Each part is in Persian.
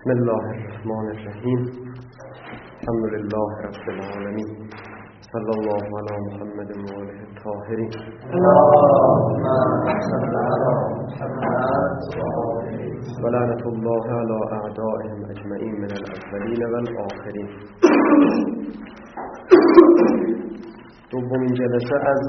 بسم الله الرحمن الرحیم. الحمد لله رب العالمین. صلی الله علی محمد و آله الطاهرین. و لعنة الله علی اعدائهم اجمعین من الاولین و الاخرین. دومین جلسه از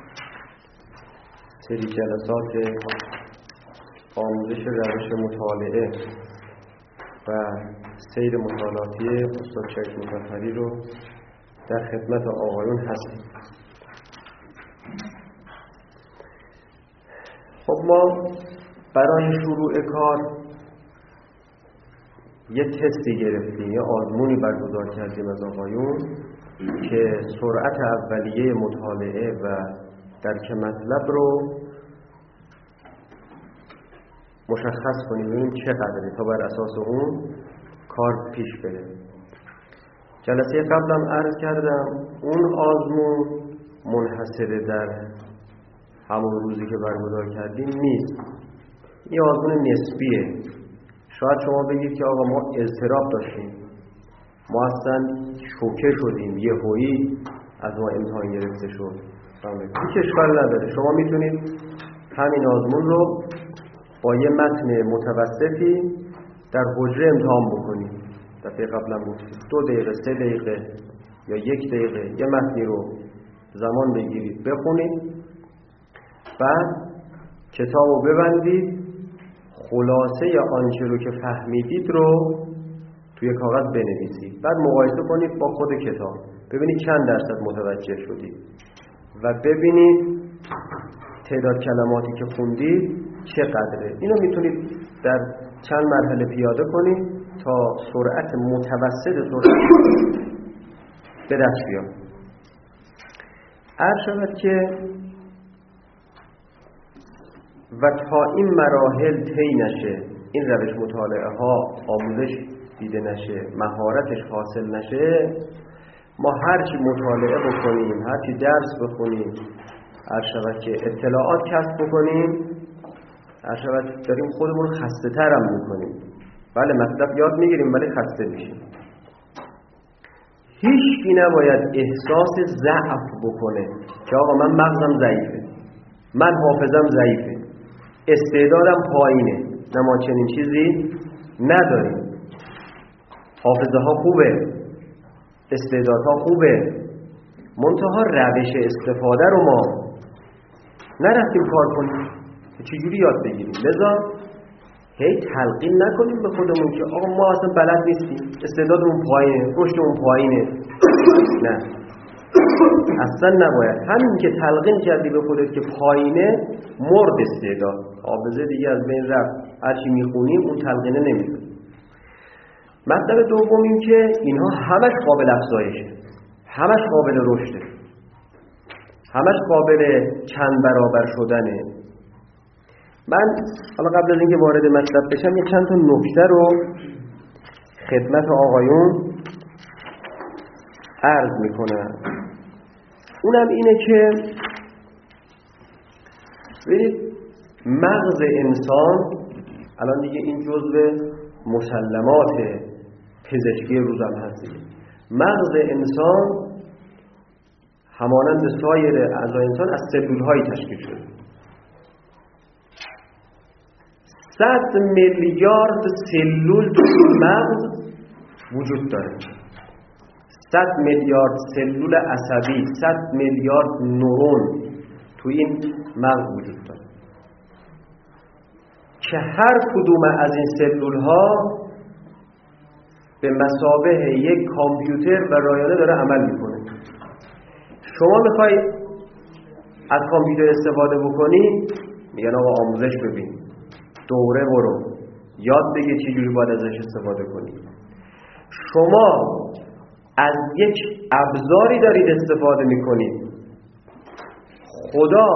سری جلسات آموزش روش مطالعه و سیر مطالعاتی استاد شریف مظفری رو در خدمت آقایون هستیم. خب ما برای شروع کار یه تستی گرفتیم، یه آزمونی برگزار کردیم از آقایون که سرعت اولیه مطالعه و درک مطلب رو مشخص کنیم، ببینیم چقدره تا بر اساس اون کار پیش بره. جلسه قبلم عرض کردم اون آزمون منحصر در همون روزی که برگزار کردیم نیست، این آزمون نسبیه. شاید شما بگید که آقا ما اضطراب داشتیم، ما اصلا شوکه شدیم، یهویی از ما امتحان گرفته شد. هیچ اشکال نداره، شما میتونید همین آزمون رو با یه متن متوسطی در حجره امتحان بکنید. دفعه قبلا گفتیم 2 دقیقه 3 دقیقه یا 1 دقیقه یه متنی رو زمان بگیرید بخونید، بعد کتاب رو ببندید، خلاصه آنچه رو که فهمیدید رو توی کاغذ بنویسید، بعد مقایسه کنید با خود کتاب، ببینید چند درصد متوجه شدید و ببینید تعداد کلماتی که خوندید چقدره. اینو میتونید در چند مرحله پیاده کنید تا سرعت متوسط سرعت به دست بیاد. عرض شود که و تا این مراحل طی نشه، این روش مطالعه ها آموزش دیده نشه، مهارتش حاصل نشه، ما هرچی مطالعه بکنیم، هرچی درس بخونیم، عرض شود که اطلاعات کسب بکنیم، عرض شود داریم خودمون خسته ترم میکنیم. بله مطلب یاد میگیریم ولی خسته میشیم. هیچکی نباید احساس ضعف بکنه که آقا من مغزم ضعیفه، من حافظم ضعیفه، استعدادم پایینه. نه، ما چنین چیزی نداریم. حافظه ها خوبه، استعدادها خوبه، منتها روش استفاده رو ما نرفتیم کار کنیم. چجوری یاد بگیریم؟ لذا هی تلقین نکنیم به خودمون که آقا ما اصلا بلد نیستیم، استعدادمون پایینه، رشدمون پایینه. نه، اصلا نباید. همین که تلقین کردی به خودت که پایینه، مرد استعداد، حافظه دیگه از بین رفت. هرچی میخونیم اون تلقینه نمیده. مطلب دوم این که اینها همش قابل افزایشه، همش قابل رشده، همش قابل چند برابر شدنه. من حالا قبل از اینکه وارد مطلب بشم یه چند تا نکته رو خدمت آقایون عرض میکنم. اونم اینه که ببینید مغز انسان الان دیگه این جزء مسلمات پزشکی روزم هست. مغز انسان همانند سایر اعضای انسان از سلول‌هایی تشکیل شده. 100 میلیارد سلول تو مغز وجود داره. 100 میلیارد سلول عصبی، 100 میلیارد نورون تو این مغز وجود داره که هر کدوم از این سلول ها به مثابه یک کامپیوتر و رایانه داره عمل میکنه. شما میخوای از کامپیوتر استفاده بکنی، میگن آقا آموزش ببین، دوره برو، یاد بگیر چجوری باید ازش استفاده کنی. شما از یک ابزاری دارید استفاده میکنید. خدا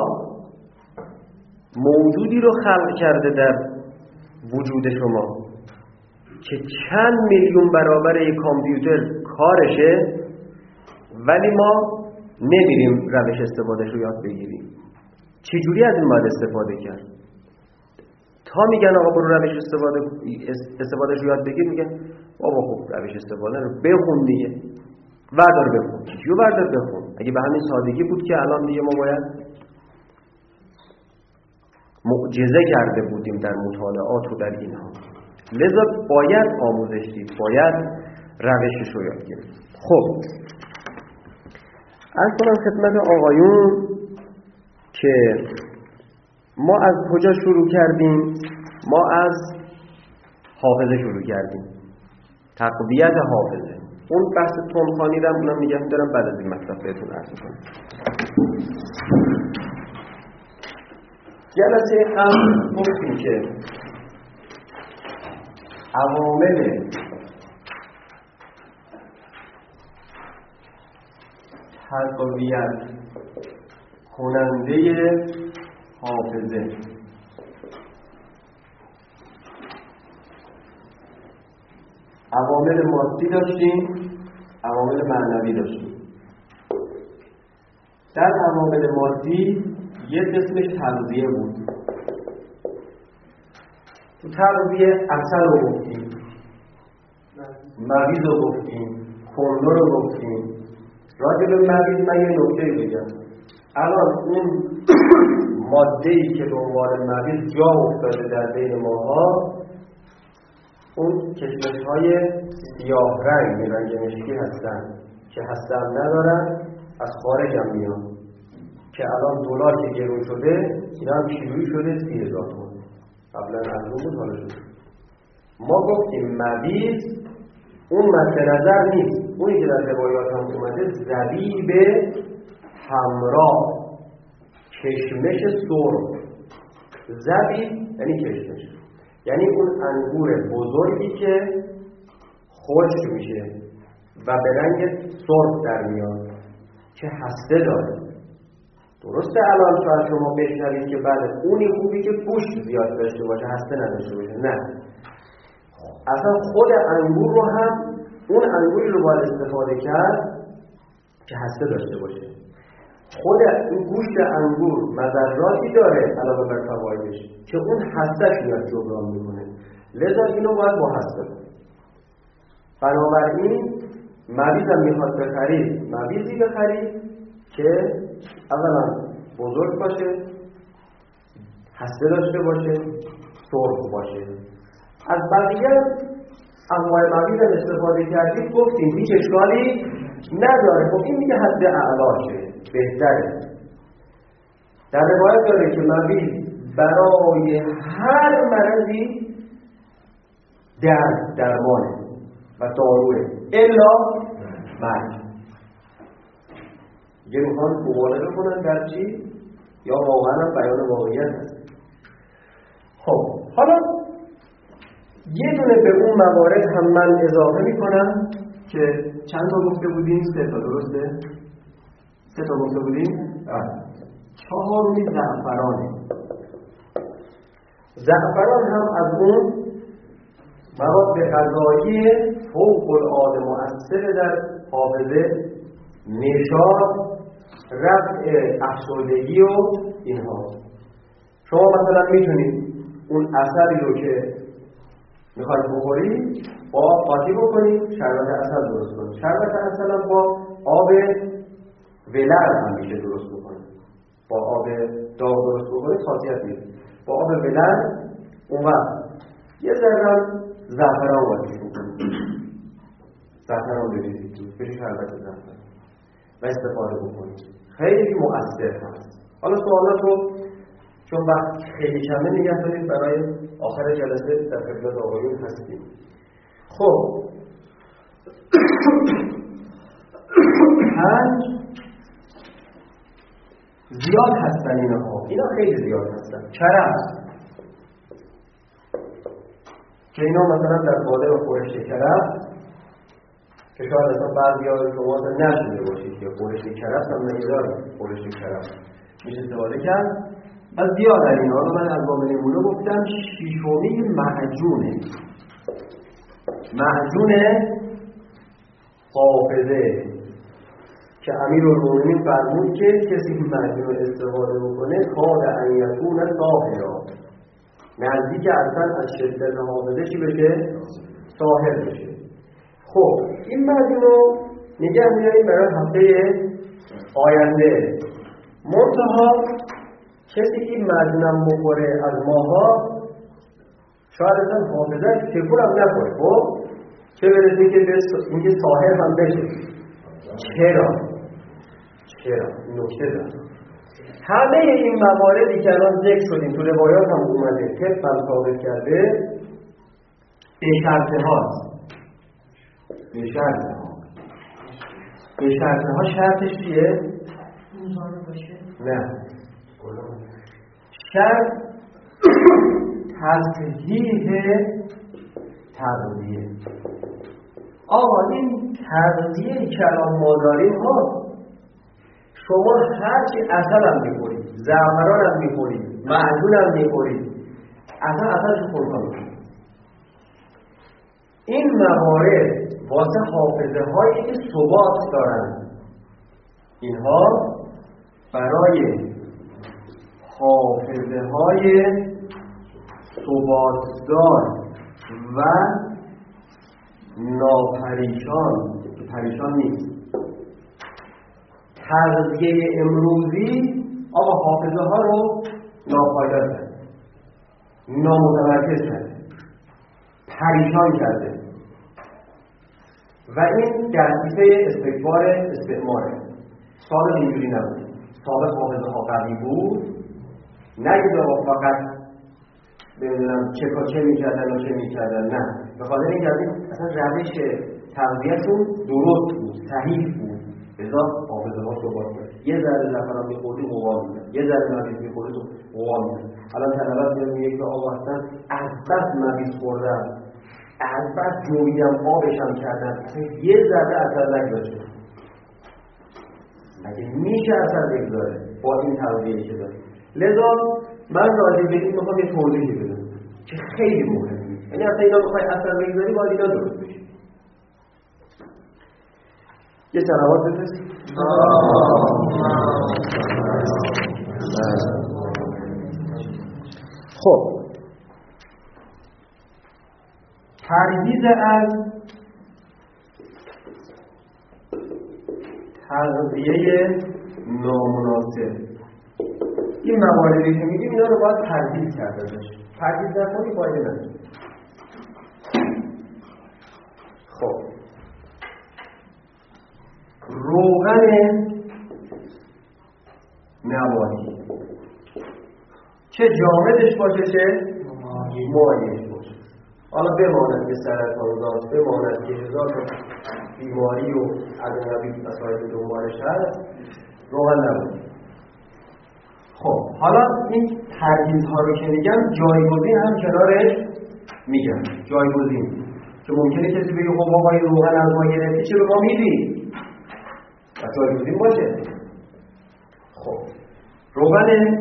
موجودی رو خلق کرده در وجود شما که چند میلیون برابر یک کامپیوتر کارشه، ولی ما نمیریم روش استفادهش رو یاد بگیریم. چجوری از این باید استفاده کرد؟ تا میگن آقا برو روش استفادهش رو یاد بگیر، میگن بابا خب روش استفاده رو بخون دیگه، وردار بخون. چیو وردار بخون؟ اگه به همین سادگی بود که الان دیگه ما باید معجزه کرده بودیم در مطالعات و در اینها. لذا باید آموزش دید، باید روشش رو یاد گرفت. خب عرض کنم خدمت آقایون که ما از کجا شروع کردیم؟ ما از حافظه شروع کردیم، تقویت حافظه. اون بحث تندخوانی رو اونم نگه می‌دارم بعد از این مطلب بهتون عرض کنم. جلسه قبل گفتیم که عوامل تقویت کننده حافظه عوامل مادی داشتیم، عوامل معنوی داشتیم. در عوامل مادی یک قسمش تغذیه بود. تو تغذیه عسل رو گفتیم، مغز رو گفتیم، کندر رو گفتیم. راجع به مغز من یه نکته بگم. الان اون ماده‌ای که به عنوان مغز جا افتاده در بین ماها، اون کشمش‌های سیاه رنگ رنگ مشکی هستن که هسته هم ندارن، از خارج هم میان، که الان دلار که گرون شده اینا هم کیلویی شده 30,000 تومان. قبلا ارزون بود حالا شده. ما گفتیم مغز اون مد نظر نیست، اونی که در روایات هم اومده زبیب همراه، کشمش سرخ. زبیب یعنی کشمش، یعنی اون انگور بزرگی که خشک میشه و به رنگ سرخ در میاد که هسته داره. درسته الان شاید شما بشنوید که بله اونی خوبی که گوشت زیاد داشته باشه، هسته نداشته باشه. نه، اصلا خود انگور رو هم اون انگوری رو باید استفاده کرد که هسته داشته باشه. خود این گوشت انگور مضراتی داره علاوه بر فوایدش که اون هسته‌اش میاد جبران میکنه، لذا اینو باید با هسته کنه. بنابراین مریض هم میخواد بخرید، مریضی بخرید که اولا بزرگ باشه، هسته داشته باشه، سرخ باشه. از بقیه انواع مریض هم استفاده کردید، گفتیم هیچ اشکالی نداره. خب این میگه حد اعلاشه، بهتره. در روایت داره که مریض برای هر مرضی درمانه و داروه الا مرگ. یه میخوان مبالغه کنن در چی؟ یا واقعا بیان واقعیت هست. خب حالا یه دونه به اون موارد هم من اضافه میکنم که چند تا گفته بودیم؟ 3 تا، درسته؟ 3 تا گفته بودیم؟ 4 زعفرانه. زعفران هم از اون مواد غذایی فوق العاده مؤثر در حافظه، نشاط، رفع افسردگی و اینها. شما مثلا میتونید اون عسلی رو که میخواید بخورید با قاطی بکنید، شربت عسل درست کنید. شربت عسل هم با آب ولر هم میشه درست بکنید. با آب داغ درست بکنید خاصیت نیست. با آب ولر اون وقت یه ذره زعفران قاطی بکنید، زعفران بریزید بشه شربت زعفران و استفاده بکنید. خیلی مؤثر هست. حالا سوالات رو چون وقت خیلی کمه نگه دارید، برای آخر جلسه در خدمت آقایون هستیم. خب 5 زیاد هستن اینا خیلی زیاد هستن. کرفس که اینا مثلا در باده و خورشت کرفس که شاید اصلا بعضی ها شما نشده باشید که خورشت کرفس هم نمیدارید، خورشت کرفس میشه استفاده کرد. از زیاد در این حالا من از بابه نمونه گفتم. 6می معجون حافظه که امیرالمومنین فرمود که کسی که معجون استفاده بکنه کاد ان یکون طاهرا، نزدیک اصلا از شدت حافظه چی بشه؟ ظاهر بشه. خب این متن رو نگه می‌داریم برای هفته آینده. منتها کسی که متنم بخوره از ماها شاید اصلا حافظه تکون هم نخوره. خب چه برسه که اینکه ظاهر هم بشه. چرا؟ نکته دارم. همه این مواردی که الان ذکر شدیم تو روایات هم اومده طب هم ثابت کرده به شرطه هاست. به شرطه ها شرطش چیه؟ نه شرط تصحیح تغذیه. آقا این تغذیه کلام ما داریم ها، شما هرچی عسل هم میخورید، زعفران هم میخورید، معدن هم میخورید، اصلا خورها میخورید. این موارد واسه حافظه هایی که ثبات دارن، اینها برای حافظه های ثباتدار و ناپریشان که پریشان نیست. تغذیه امروزی آقا حافظه ها رو ناپایدار کرده، نامتمرکز کرده، پریشان کرده و این دستیفه استکبار استعماره. سابق اینجوری نبود. سابق حافظه ها قوی بود، نگید آقا فقط ببینم چه میکردن و چه میکردن، نه، به خاطر این که اصلا روش تغذیه‌شون درست بود، صحیح بود، لذا حافظه ها ثبات کرد. یه ذره زعفران می‌خوردی قوا می‌داد، یه ذره ممیز می‌خوردی تو قوا می‌داد. الان طلبات میگه که آقا اصلا از بس ممیز خوردم، از بس جویدم، آبشم کردم، اصلا یه ذره اثر نگذاشته. اگه میشه اثر بگذاره با این تغذیه‌ای که داره. لذا من راجع به این میخوام یه توضیحی بدم که خیلی مهمه. یعنی اصلا اینا میخوای اثر بگذاری باید اینا درست بشه. یه صلوات بفرست. خب پرهیز از تغذیه نامناسب. این مواردی که میگیم اینا رو باید پرهیز کرده باشه. پرهیز نکنی فایده نداره. خب روغن نباتی چه جامدش باشه چه مایعش باشه. حالا بماند که سرطان‌زاست، بماند که هزار تا بیماری و ادویه مسائل دنبالش هست، روغن نباتی. خب حالا این پرهیزها رو که میگم جایگزین هم کنارش میگم، جایگزین که ممکنه کسی بگه خب آقا این روغن از ما گرفتی چه به ما میدی؟ و جایگزین باشه. خب روغن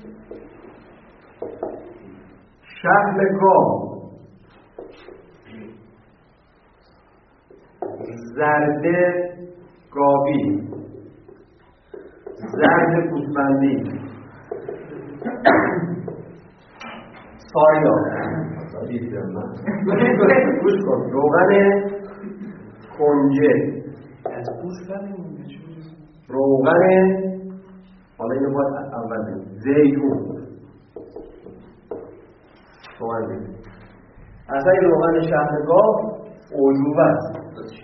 شحم گاو، زرد گاوی، زرد گوسفندی، سایا، گوش کن، روغن کنجه، روغن، حالا اینو باید اول بگیم، زیتون، اصلا این روغن شحم گاو عیوبه است.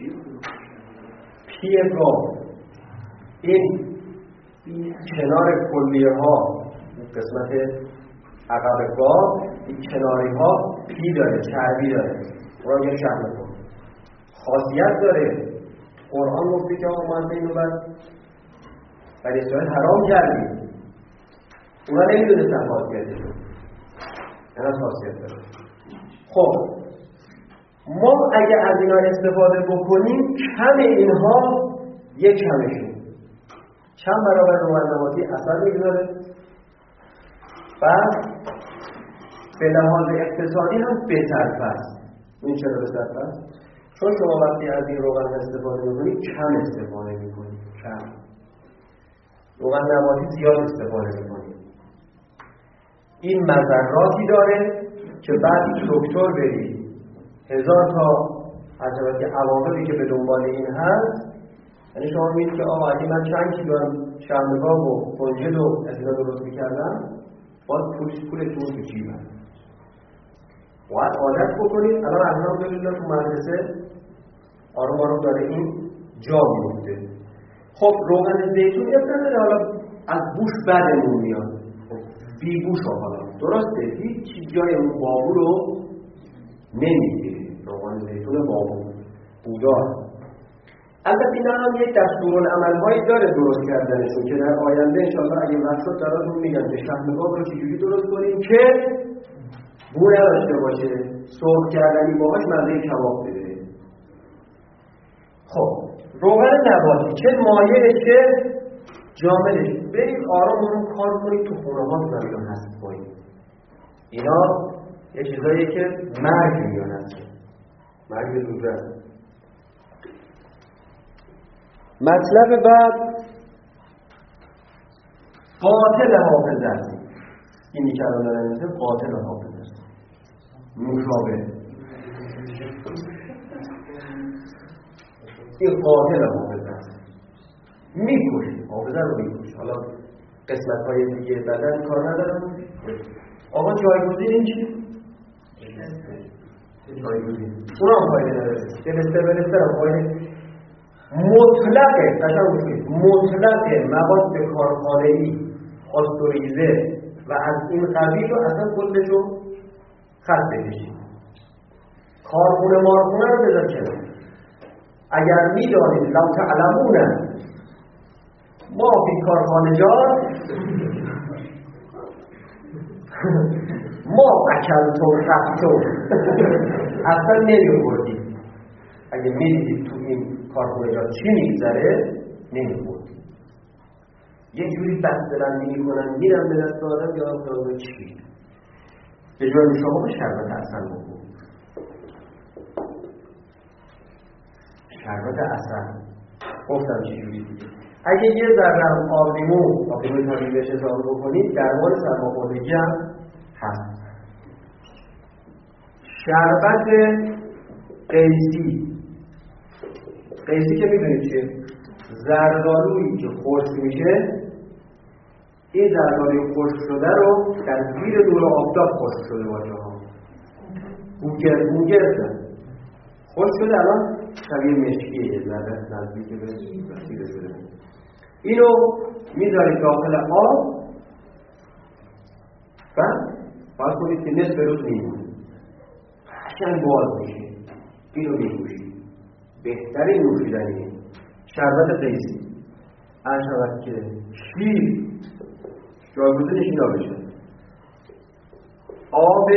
پی گاو، این کنار کلیه ها، قسمت عقب گاو، این کناری ها پی داره، چربی داره، اون یه شحم گاو خاصیت داره. قرآن گفته که آقا ما اینو برای اسرائیل حرام کردیم، اونا نمیدونستن خاصیتش، اینا خاصیت داره. خب ما اگه از اینا استفاده بکنیم کم اینها یک کمشون چند برابر روغن نباتی اثر میگذاره. بعد به لحاظ اقتصادی هم بهتر است. این چرا بهتر است؟ چون شما وقتی از این روغن استفاده میکنید کم استفاده میکنید، کم. روغن نباتی زیاد استفاده میکنید. این مضراتی داره که بعد دکتر بری 1000 تا از جمله عواملی که به دنبال این هست، یعنی شما میگید که آقا اگه من چند کیلو شرمگاه و کنجد و از اینا درست میکردم، باید پولتون تو جیبم. باید عادت بکنید. الان الحمدلله تو مدرسه آروم آروم داره این جا میفته. خب روغن زیتون ابتدای حالا از بوش بدمون میاد، بی بوش حالا درسته، هیچ جای اون بابو رو نمیگیره. روغن زیتون بابو بودار. البته اینا هم یک دستورالعمل‌هایی داره درست کردنشون که در آینده انشاءالله اگه وقت شد براتون میگم که شرمگاه رو چجوری درست کنیم که بو نداشته باشه، سرخ کردنی باهاش مزه کباب بده. خب روغن نباتی چه مایع چه جامدش، برید آرام آرام کار کنید تو خونه ها زمین هست کنید. اینا یه چیزاییه که مرگ میان هست، مرگ زوده هست. مطلب بعد قاتل حافظ است. اینی که الان دارم میگم قاتل حافظ است. مشابه این قاتل حافظ است، میکشه حافظه رو میکشه. حالا قسمت های دیگه بدن کار ندارم. آقا جایگزین این چی؟ جایگزین اون هم فایده نداره. دلستر هم فایده مطلقه. مطلقه مواد کارخانه‌ای پاستوریزه و از این قبیل رو اصلا کلشو خط بکشید. کارخونه مارخونه رو بذار کنار. اگر میدانید لو تعلمون ما فی کارخانه جان ما اکلتون رفتون اصلا نمی‌بردید. اگه میدیدید تو این کارخونه جان چی میگذره نمی‌بردید. یه جوری بسته‌بندی میکنن میرن به دست آدم یا آدم چی به جای شما به شربت عسل بکن. شربت عسل گفتم چی جوری دیگه. اگه یه ذره آبلیمو تاریخ بهش اضافه بکنید درمان سرماخوردگی هم هست. شربت قیسی که میدونید چیه؟ زردآلویی که خشک میشه، این زردآلوی خشک شده رو در زیر نور آفتاب خشک شده باشه ها، بوگر خشک شده الان شبیه مشکیه، یه ذره نزدیک به سیره شده. اینو میذارید داخل آب و باید کنید که نصف روز میمونه، قشنگ باز میشه. اینو میگوشید. بهترین نوشیدنیه شربت قیسی. عرض که شیر جایگزینش اینا بشه. آب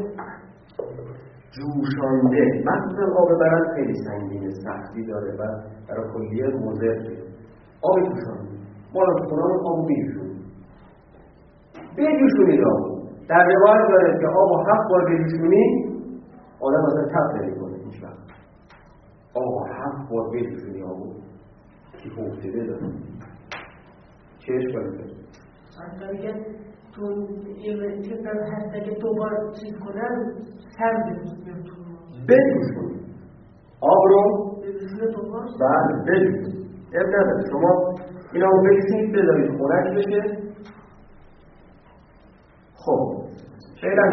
جوشانده، مثلا آب برن خیلی سنگینه، سختی داره و برای کلیه مضره. آب جوشانده ما تو خونه‌مون آب بجوشونید. آب در روایت داره که آب 7 بار بجوشونی آدم اصلا تب نمی‌کنه هیچ وقت. آب 7 بار بجوشونی آبو که حوصله داره. چه اشکالی داره؟ اصلا میگه تو این چیزن هست اگه 2 بار چیز کنن سرد بجوشون آب رو بله بجوشون. اب نداره شما اینا رو بریسید بذارید خونک بشه. خب فعلا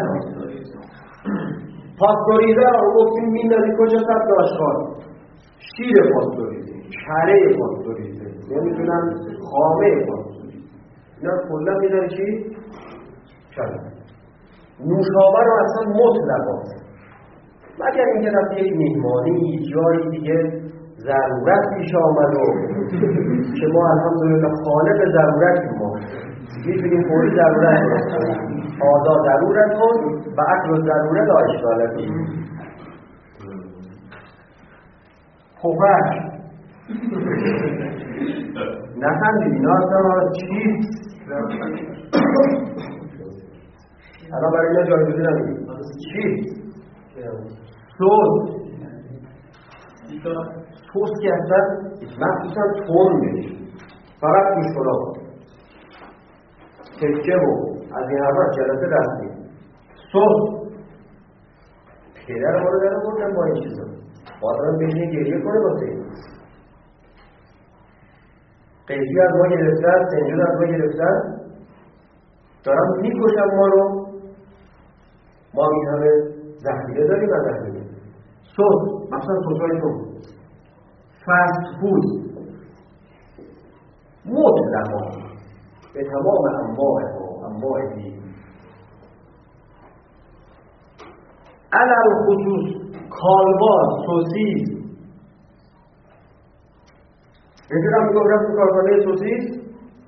پاستوریزه رو گفتیم میندازی کجا؟ سبت آشغال. شیر پاستوریزه، کره پاستوریزه، نمیدونم خامه پاستوریزه، اینا کلا میذاری چی؟ کره. نوشابه رو اصلا مطلقا مگر اینکه رفت یک میهمانی جایی دیگه ضرورت پیش آمد و که ما الحمدلله خالق ضرورت ما میتونیم فوری ضرورت کنیم. آزا ضرورت کن و اکل ضرورت آشغالت پوپک نخندید. اینا اصلا چیست؟ الان برای اینا جایگزین نمیدید. چیست؟ توست که اصلا مخصوصا تون فقط توش کنم تکه و از این حرفت جلسه رستی. پدر ما رو در آوردن با این چیزا، آدم بشینه گریه کنه واسه این. قیفی از ما گرفتن، سنجور از ما گرفتن، دارم میکشن ما رو. ما این همه ذخیره داریم و ذخیره صوت، مثلا صوتایتون فست فود مطلقا به تمام انواع دید، علل خصوص کالباس، سوسیس. اینجور هم میگم رفت کارخانه سوسیس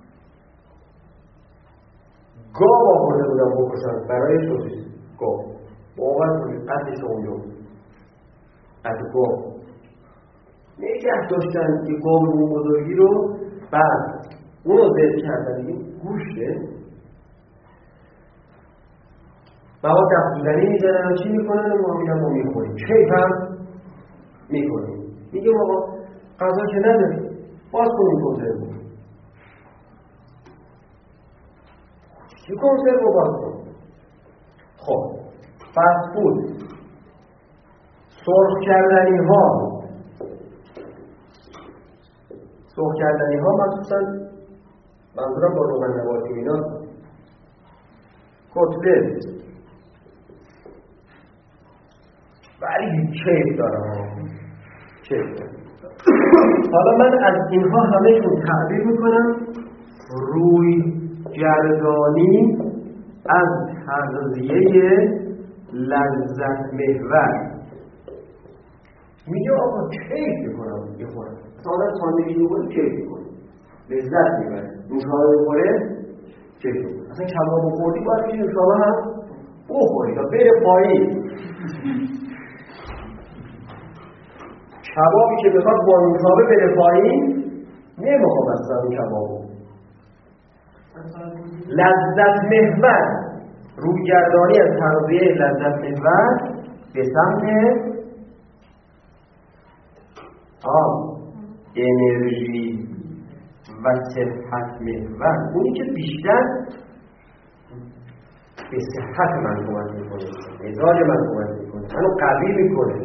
گاو آورده بودم بکشن برای سوسیس. گاو باور کنید قدش اونجا قد گاو نگه داشتن که گاو اون بزرگی رو، بعد اون رو ذبح کردن. این گوشته بابا دفعودنی میزنن و چی میکنن و ما میرم و میخوریم، کیف هم میکنیم. میگه بابا غذا که نداریم، باز کنیم کنسرو. چی کنسرو باز کنیم؟ خب فست فود، سرخ کردنی ها مخصوصا منظورم با روغن نباتی و اینا، کتلت، ولی کیف دارم. حالا من از اینها همه‌شون تعبیر میکنم روی گردانی از تغذیه لذت محور. میگه آقا کیف میکنم بخورم، مثلا ساندویچ میکنم کیف میکنم، لذت میبره. نوشابه میخوره کیف میکنم. اصلا کباب خوردی باید که نوشابه هم بخوری تا بره پایین. کبابی که بخواد با نوشابه بره پایین نمیخوام اصلا اون کبابو. لذت محور، رویگردانی از تغذیه لذت محور به سمت انرژی و صحت محور، اونی که بیشتر به صحت من کمک میکنه، مزاج من کمک میکنه، منو قوی میکنه.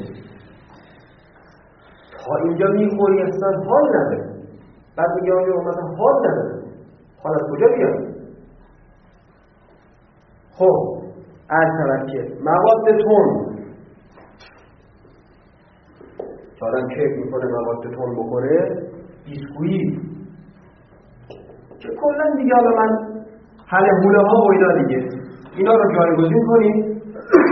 تا اینجا میخوری اصلا حال نداره، بعد میگه آنجا مثلا حال نداره. حال از کجا بیاد؟ خب که مواد تند، تا آدم کیف میکنه مواد تند بخوره، بیسکویی که کلا دیگه حالا من حل حوله ها و اینا دیگه اینا رو جایگزین کنیم.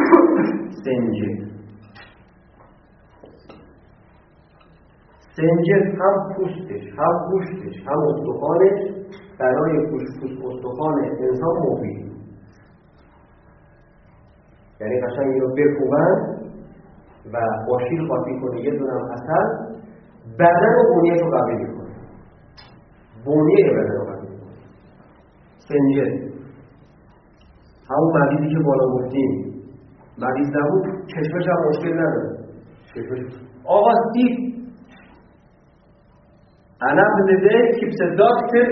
سنجر هم پوستش، هم گوشتش، هم استخوانش برای پوست استخوان انسان مفید. یعنی قشنگ اینو بکوبن و با شیر خاطی کنه، یه دونم عسل، بدن و بنیه‌ش رو قوی میکنه. بنیه بدن رو قوی میکنه. سنجر همون مریضی که بالا گفتیم، مریض نبود چشمش هم مشکل نداره. آقا سیب انا بده کیپس دکتر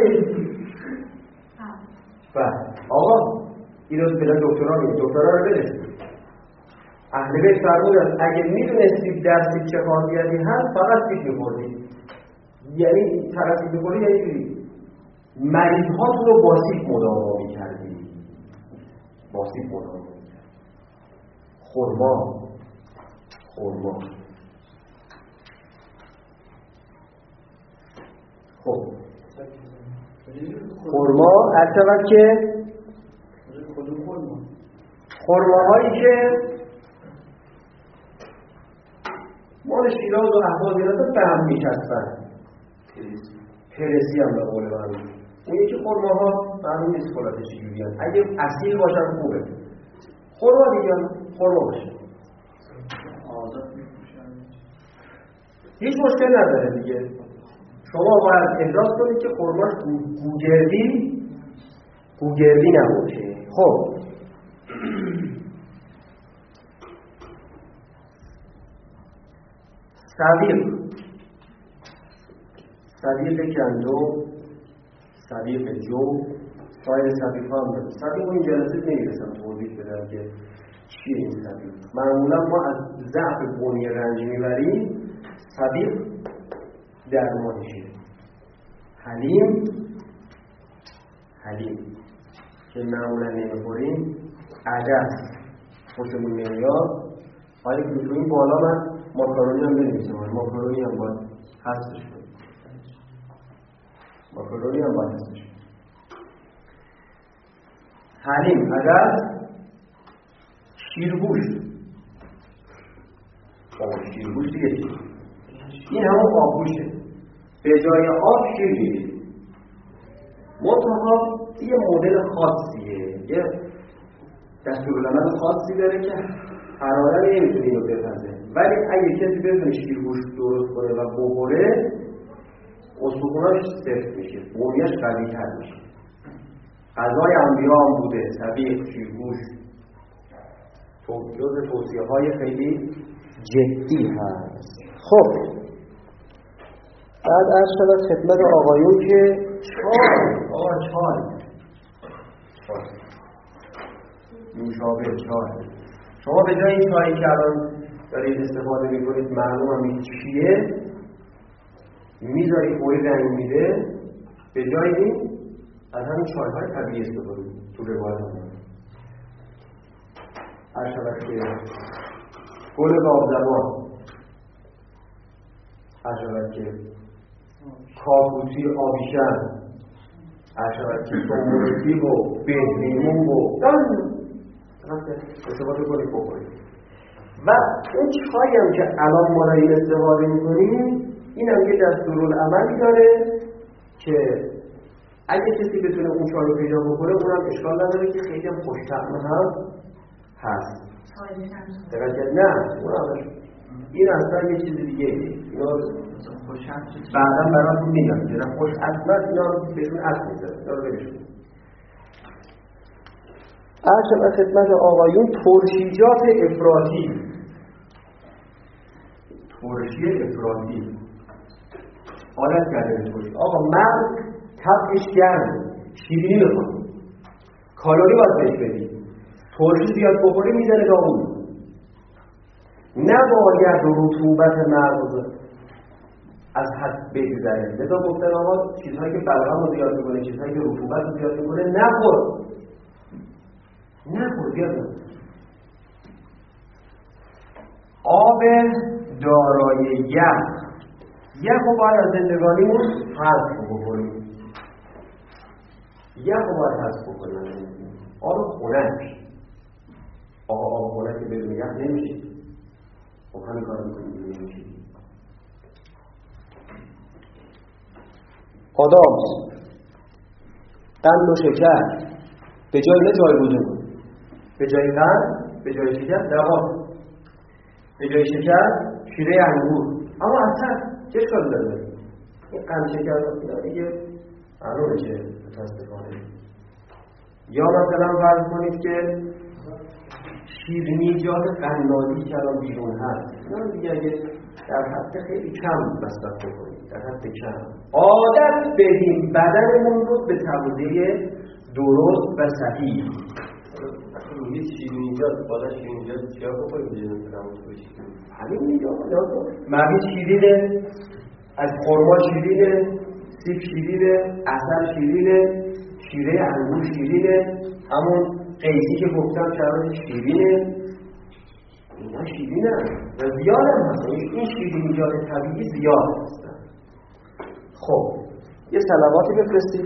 آقا این روز بلا دکترا رو بده. اهل بیت فرمودن اگه میدونستی در سیب چه خاصیتی هست فقط سیب میخوردی. یعنی فقط سیب میخوردی یعنی مریض هاتون رو با سیب مداوا میکردی. خرما خب خرما هرچند که خرماهایی که مال شیراز و اهواز اینا به هم میچسبن، پرسی هم به قول من، اون یکی خرماها معلوم نیست کلاتش چجوری هست. اگه اصیل باشن خوبه، خرما دیگه خرما باشه هیچ مشکل نداره دیگه. شما باید احراز کنید که خرماش گوگردی نباشه. خب سویق گندم، سویق جو، سایر سویق ها هم دارد. سویق این جلسه نمیرسم توضیح بدم که چیه این سبیل؟ معمولا ما از ضعف بنیه رنج میبریم، سبیل درمانشه. حلیم که معمولا نمیخوریم، عدس خوشمون نمیاد. حالی که میتونیم بالا من ماکارونی هم بنویسیم، ماکارونی هم باید هستش کنیم، حلیم، عدس، شیرگوشت. شیرگوشت دیگه چی؟ این همون آبگوشه. به جای آب شیر می‌ریزیم. منتها یه مدل خاصیه، یه دستورالعمل خاصی داره که حراره نمیتونه اینو بپزه. ولی اگه کسی بتونه شیرگوشت درست کنه و بخوره، استخوناش سفت میشه، بنیه‌اش قوی‌تر میشه. غذای انبیا هم بوده، سبیل، شیرگوشت. جز توصیه‌های خیلی جدی هست. خب بعد عرض شد خدمت آقایون که چای نوشابه، چای. شما به جای این چایی که الان دارید استفاده میکنید معلوم هم چیه، میذاری خوری رنگ میده، به جای این از همین چای‌های طبیعی استفاده تو روایت هم هر شود که گل گاوزبان، هر شود که کاکوتی آبیشن، هر شود که سنبولتیب و بهلیمون و استفاده کنید بکنید. و اون چایی هم که الان ما داریم استفاده میکنیم، این هم یه دستورالعملی داره که اگه کسی بتونه اون چای رو پیدا بکنه، اونم اشکال نداره که خیلی هم خوش طعم هم هست. نه این اصلا یه چیز دیگه اینا بعدا براتون میگم که خوش اصلا اینا بهشون اصل میزن. اینا رو بگشون عرض خدمت آقایون ترشیجات افراطی. ترشی افراطی حالت کرده به ترشی. آقا من طبعش گرم، شیرینی بخوام، کالری باید بهش بدی، ترشی زیاد بخوری میزنه داغون. نباید رطوبت مغز از حد بگذره. لذا گفتن آقا چیزهایی که بلغم رو زیاد میکنه، چیزهایی که رطوبت رو زیاد میکنه نخور زیاد نخور. آب دارای یخ رو باید از زندگانیمون حذف بکنیم. یخ رو باید حذف بکنیم. آب خنک، آب خنک که بدون یخ نمیشه. خب همین کار میکنیم نمیشه. آدامس، قند و شکر به جای نه جایگزین کن. به جای قند، به جای شکر دوام، به جای شکر شیره انگور. اما اصلا چه اشکال داره؟ این قند شکر اینا دیگه معلومه که متاسفانه. یا مثلا فرض کنید که شیرینیجات قندازی که الان بیرون هست، اینا دیگه اگه در حد خیلی کم مصرف بکنید، در حد کم عادت بدیم بدنمون رو به تغذیه درست و صحیح. یه شیرینیجات بالا شیرینیجات چیا بکنید بجنون تماس بشید همین دیگه. مغز شیرینه، از خرما شیرینه، سیب شیرینه، عسل شیرینه، شیره انگور شیرینه، همون قیسی که گفتم چرا شیرینه. اینا شیرینه و زیاد هم هست. این شیرینیجات طبیعی زیاد هستن. خب یه صلواتی بفرستید.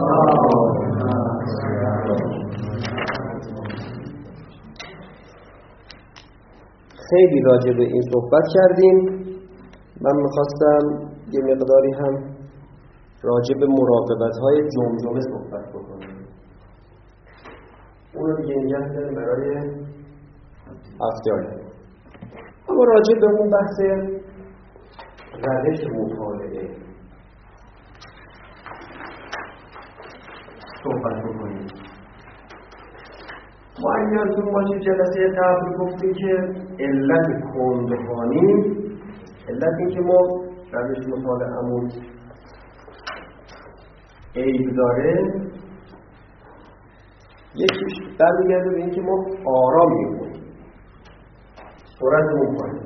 خیلی راجع به این صحبت کردیم. من میخواستم یه مقداری هم راجع به مراقبت‌های جمجمه صحبت بکنم. اون رو دیگه نگه داریم برای هفته آینده. اما راجع به اون بحث روش مطالعه صحبت بکنیم. ما اگر یادتون باشه جلسه قبل گفتیم که علت کندخوانی، علت این که ما روش مطالعه‌مون عیب داره، یکیش برمیگرده به این که ما آرام می‌کنیم. سرعتمون کنیم.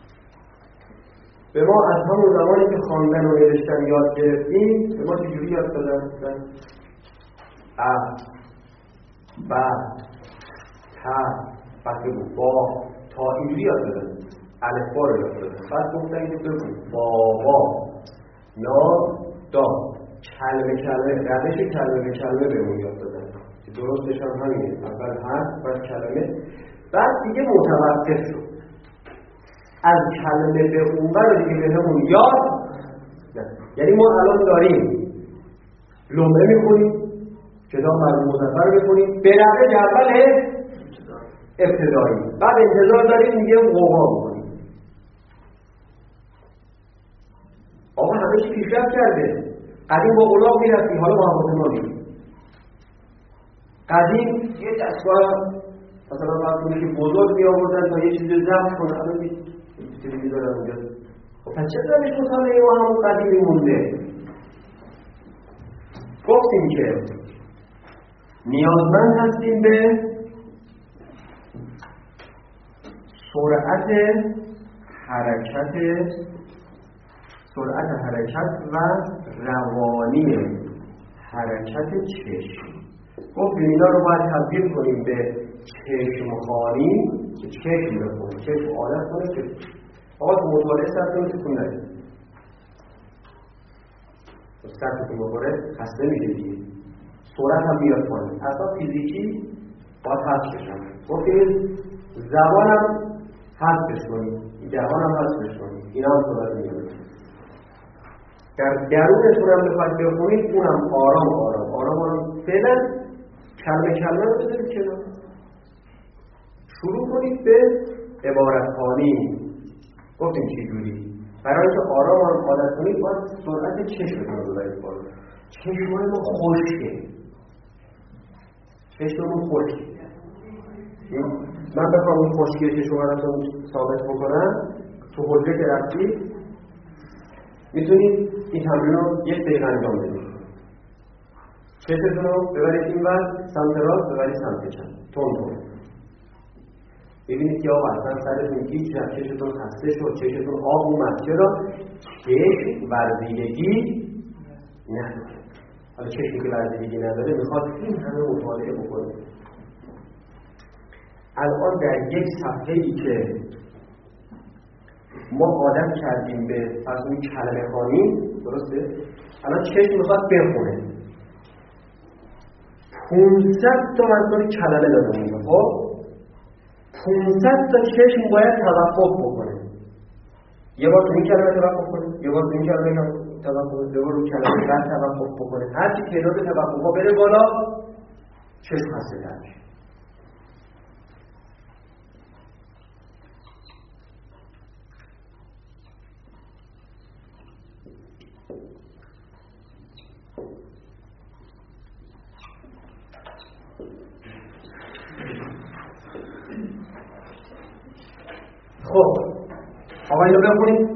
به ما از همون زمانی که خواندن و نوشتن یاد گرفتیم به ما چجوری یاد دادن؟ ا ب ت بعد با تا اینجوری یاد دادن. الفبا رو یاد دادن. بعد گفتن که بگو بابا نا دا کلمه روش کلمه بهمون یاد دادن. درستش هم همینه. اول حرف بعد کلمه بعد دیگه متوقف شد. از کلمه به اون بر دیگه به همون یاد نه. یعنی ما الان داریم لمعه میخونیم کتاب مرحوم مظفر میخونیم به روش اول ابتدایی بعد انتظار داریم دیگه قوقا میکنیم. آقا همه چی پیشرفت کرده. قدیم با الاغ میرفتی حالا با هواپیما میریم. قدیم یه دستگاه مثلا وقتی که بزرگ میآوردن تا یه چیز ضبط کنه الان تلویزیون دارم اونجا. خب پس چه دارش مطالعه ما همون قدیمی مونده؟ گفتیم که نیازمند هستیم به سرعت حرکت و روانی حرکت چشم. گفتیم اینا رو باید تبدیل کنیم به چشمخوانی که چشم بخونه، چشم عادت کنه که آقا تو مطالعه سرتون تکون نده. سرتون بخوره خسته میشه دیگه. سرعت هم بیاد کنه. اصلا فیزیکی باید حذف بشن. گفتیم زبان هم حذفش کنیم، جهان هم حذفش کنیم. اینا هم سرعت میاد. در درونتون هم بخواید بخونید اونم آرام فعلا کلمه رو بذارید کنار. شروع کنید به عبارتخوانی. گفتیم چی جوری؟ برای اینکه آرام عادت کنید باید سرعت چشمتون رو ببرید بالا. چشممون خشکه. من بخوام اون خشکی چشم رو ثابت بکنم تو حجره که رفتید میتونید این تمرین رو 1 دقیقه انجام بدید. چشمتون رو ببرید این ور سمت راست ببرید سمت چپ تون ببینید که آقا اصلا سرتون هیچ نه، چشمتون خسته شد، چشمتون آب اومد. چرا؟ چشم ورزیدگی نداره. حالا چشمی که ورزیدگی نداره میخواد این همه مطالعه بکنه. الان در یک صفحه‌ای که ما عادت کردیم به از اون کلمه خوانی، درسته؟ الان چشم میخواد بخونه 500 تا مثلا کلمه داره میگه. خب 500 تا چشم باید توقف بکنه. یه بار تو این کلمه توقف کنه، یه بار تو این کلمه توقف کنه، یه بار رو کلمه بعد توقف بکنه. هر چی تعداد توقف‌ها بره بالا چشم خسته تر میشه. خب آقا اینو بخونید.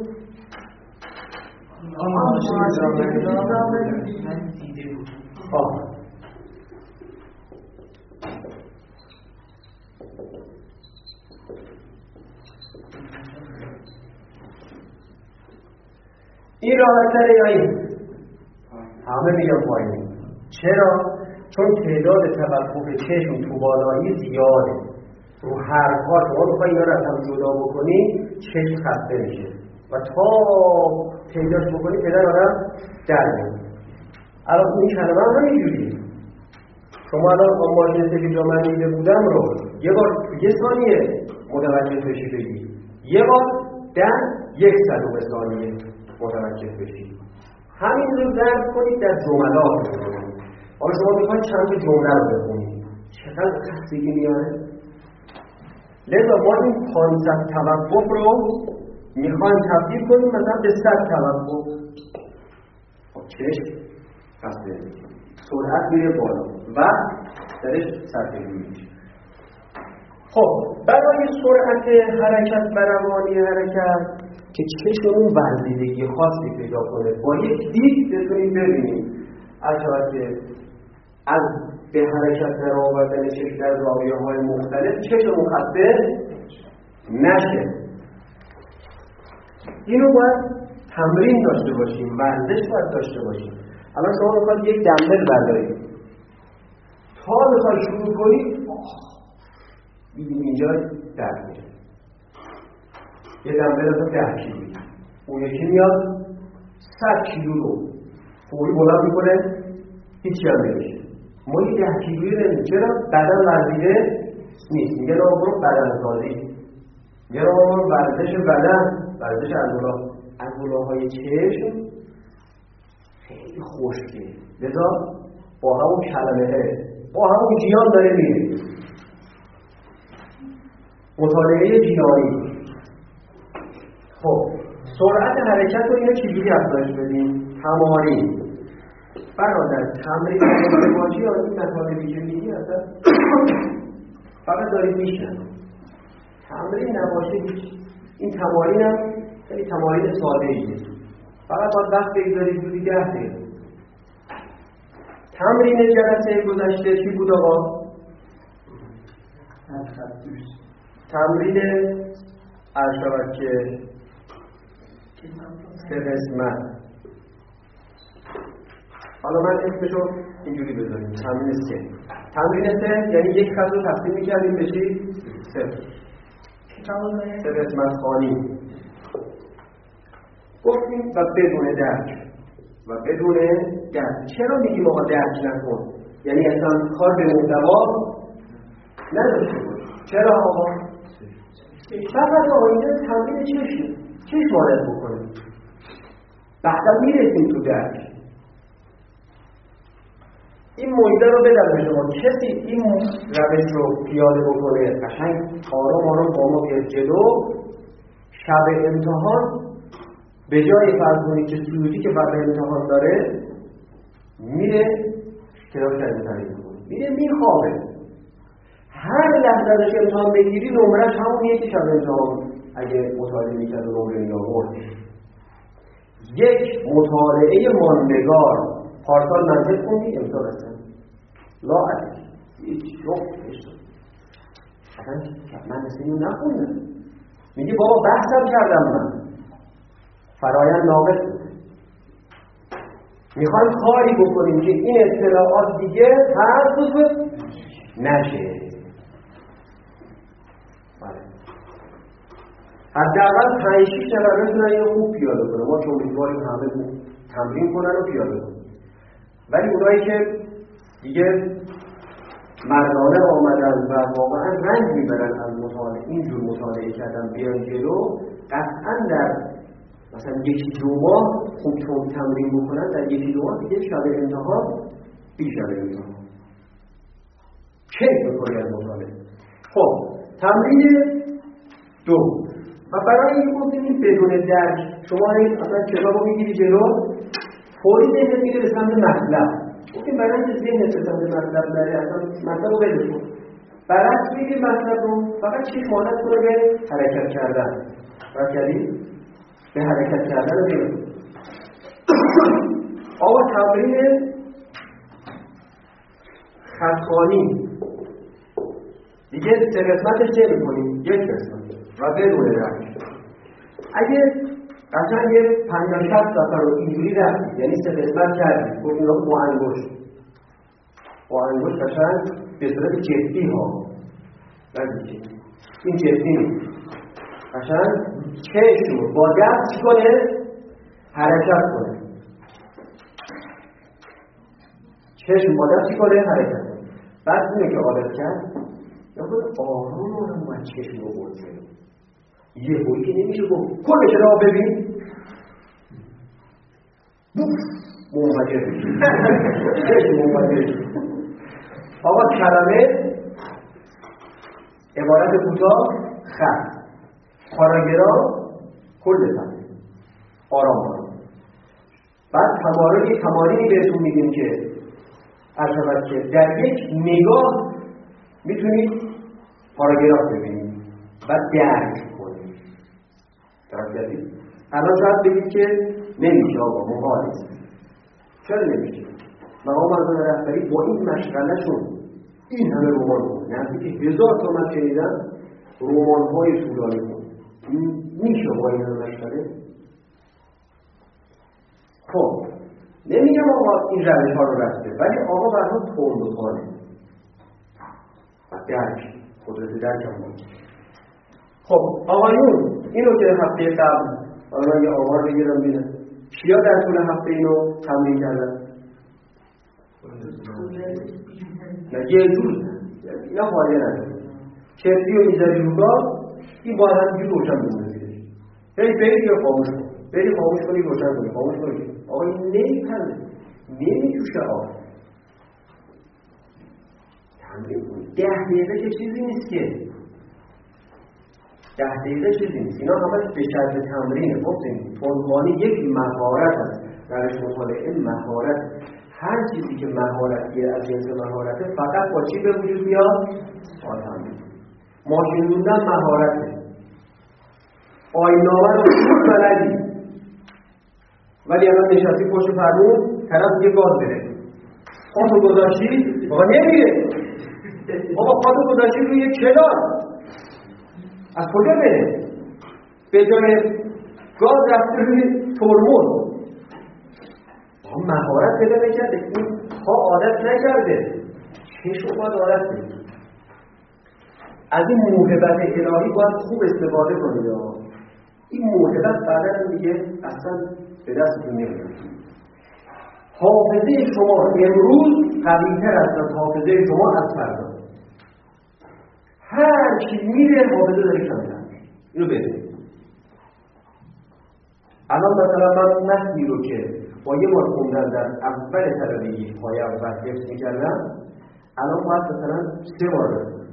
این راحت‌تره یا این؟ همه میگن پایین. چرا؟ چون تعداد توقف چشم تو بالایی زیاده. رو حرفات ما بخوایی اینا رو از هم جدا بکنی چشم خسته میشه و تا پیداش بکنی پدر آدم در میاد. الان این کلمه هم همینجوریه. شما الان اون ماشین که جا من دیده بودم رو یه بار یه ثانیه متوجه بشی بگی، یه بار در 1/100 ثانیه متوجه بشی. همین رو درک کنید در جملات بکنید. حالا شما میخواید چند جمله رو بخونید چقدر خستگی میاره. لذا ما این 500 توقف رو میخوایم تبدیل کنیم مثلا به 100 توقف. خب چشم خسته میشه، سرعت میره بالا و درش سرگرمی میشه. خب برای سرعت حرکت و روانی حرکت که چشممون ورزیدگی خاصی پیدا کنه با یک دید بتونیم ببینیم از به حرکت در آوردن چشم در زاویه‌های مختلف چشممون خسته نشه. اینو باید تمرین داشته باشیم، ورزش باید داشته باشیم. الان شما میخواد یک دمبل بردارید، تا میخواد شروع کنید ببینید اینجا درد میره. یه دمبل رو 10 کیلو، اون یکی میاد 100 کیلو رو فوری بلند میکنه، هیچی هم نمیشه. ما یه 10 کیلویی نمیشه. چرا؟ بدن ورزیده نیست. میگه نه برو بدن سازی، میگه نه برو ورزش بدن، ورزش عضلاهای چشم خیلی خشکه، لذا با همون کلمه با همون جیان داره میره. مطالعه جیانی. خب سرعت حرکت رو اینو چجوری افزایش بدیم؟ تمارین. برادر تمرین ازدواجی یا این مطالبی که میگی اصلا فقط دارید میشن. تمرین نباشه هیچ. این تمارین هم خیلی تمارین ساده ایه، فقط باید وقت بگذارید رو دیگه هسته. تمرین جلسه گذشته چی بود آقا؟ تمرین عرشبت که 3 قسمت. حالا من اسمشو اینجوری بذاریم، تمرین 3. تمرین 3 یعنی یک خط رو تقسیم می‌کردیم به چی؟ 3 قسمت خوانی. گفتیم و بدون درک و بدون درک. چرا میگیم آقا درک نکن؟ یعنی اصلا کار به محتوا نداشته باش. چرا آقا؟ فقط آینده تمرین چشم وارد بکنه، بعدا میرسیم تو درک. این مویده رو بدم به شما. کسی این روش رو پیاده بکنه قشنگ آرام آرام با ما بیاد جلو، شب امتحان به جای فرض کنید که سوزی که بعد امتحان داره میره کلاس تمرین میکنه، میره میخوابه. هر لحظه ازش امتحان بگیری نمرش همون یکی شب امتحان اگه مطالعه میکرد و نمره میآورد. یک مطالعه ماندگار. پارسال منطق خوندی امتحان هستن لا عدد هیچ جفتش اصلا من مثل اینو نخوندم. میگه بابا بحثم کردم من، فرایند ناقص بود. میخوایم کاری بکنیم که این اطلاعات دیگه حذف نشه. حداقل 5-6 نفر بتونن اینو خوب پیاده کنن. ما که امیدواریم همه تمرین کنن و پیاده کنن. ولی اونایی که دیگه مردانه آمدن و واقعا رنج میبرن از مطالعه، اینجور مطالعه کردن بیان جلو، قطعا در مثلا 1-2 ماه خوب تمرین بکنن، در 1-2 ماه دیگه شب امتحان بیش شب امتحان کیف بکنی از مطالعه. خب تمرین 2 و برای این گفتیم بدون درک شما اصلا کتاب رو میگیری جلو، فوری ذهنت میره به سمت مطلب. گفتیم برای اینکه ذهنت به سمت مطلب بره، اصلا مطلب رو بده کن. برعکس میگی مطلب رو فقط چی مانت کنه به حرکت کردن. برکردی؟ به حرکت کردن رو بگیم. آقا تمرین خطخوانی دیگه 3 قسمتش چه میکنیم؟ 1 قسمت و بدون درک. اگه قشنگ 50-60 دفعه رو اینجوری رفتی، یعنی 3 قسمت کردی، گفتیم با انگشت قشنگ به صورت جدی ها، این جدی نیست، قشنگ چشم رو با دست چی کنه؟ حرکت کنه. چشم با دست چی کنه؟ حرکت کنه. بعد اینه که عادت کرد یا خود آروم باید چشم رو برد جلو. یه بایی که نمیشه گفت کلش را ببین منفجر منفجر. آقا کلمه عبارت کوتاه خط، پاراگراف کل خط، آرام. بعد تمارینی بهتون میگیم که عرض که در یک نگاه میتونید پاراگراف ببینید و درک کنید. درک کردید؟ الان شاید بگید که نمیشه آقا محال است. چرا نمیشه؟ مقام معظم رهبری با این مشغله شون این همه رومان بود، نزدیک 1000 تا من شنیدم رمان‌های طولانی بود. میشه با این مشغله؟ خب نمیگم آقا این روش ها رو رفته، ولی آقا برها تند و تانه و درک، قدرت درک هم بود. خب آقایون اینو که هفته قبل من یه آمار بگیرم بینم کیا در طول هفته اینو تمرین کردن؟ نه یه روز اینا فایده نداره. کسی رو میذاری رو گاز این باید همینجور روشن بمونه زیرش. برید یا خاموش کن، برید خاموش کنی روشن کنی، خاموش کنی. آقا این نمیپنده، نمیجوشه آقا. تمرین کنی. 10 دقیقه که چیزی نیست که 10 دقیقه چیزی نیست. اینا همش به شرط تمرینه. گفتیم تندخوانی یک مهارت است. روش مطالعه مهارت. هر چیزی که مهارتیه از جنس مهارته فقط با چی به وجود میاد؟ با تمرین. ماشین روندن مهارته. آینامه رو خوب بلدی ولی الان نشستی پشت فرمون طرف یه گاز بده خودتو گذاشتی آقا نمیره. آقا خودتو گذاشتی روی کنار از کجا بره؟ به جای گاز رفته روی ترمز. مهارت پیدا نکرده، این ها عادت نکرده، چشم باید عادت بده. از این موهبت الهی باید خوب استفاده کنید. این موهبت بعدا دیگه اصلا به دستتون نمیاد. حافظه شما امروز قوی‌تر است از حافظه شما از فردا. هر چی میره حافظه داره کمتر. اینو بدونید. الان مثلا من متنی رو که با یه بار خوندن در اول طلبگی پای اول حفظ می‌کردم الان باید مثلا 3 بار بخونم.